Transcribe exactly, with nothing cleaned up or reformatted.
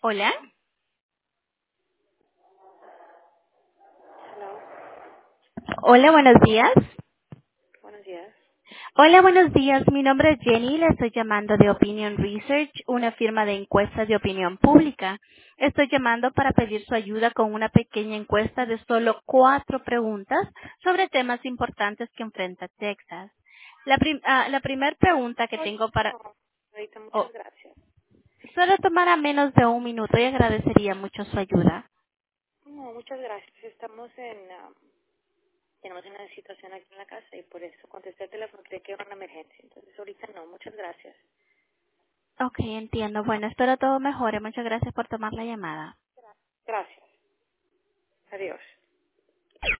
Hola. Hello, Hola, buenos días. buenos días. Hola, buenos días. Mi nombre es Jenny. Le estoy llamando de Opinion Research, una firma de encuestas de opinión pública. Estoy llamando para pedir su ayuda con una pequeña encuesta de solo cuatro preguntas sobre temas importantes que enfrenta Texas. La, prim- ah, la primera pregunta que tengo para... No, ahorita muchas Oh, gracias. solo tomará menos de un minuto y agradecería mucho su ayuda. No, muchas gracias. Estamos en, ah, tenemos una situación aquí en la casa y por eso contesté el teléfono, creí que era una emergencia. Entonces ahorita no, muchas gracias. Ok, entiendo. Bueno, espero todo mejore. Muchas gracias por tomar la llamada. Gracias. Adiós.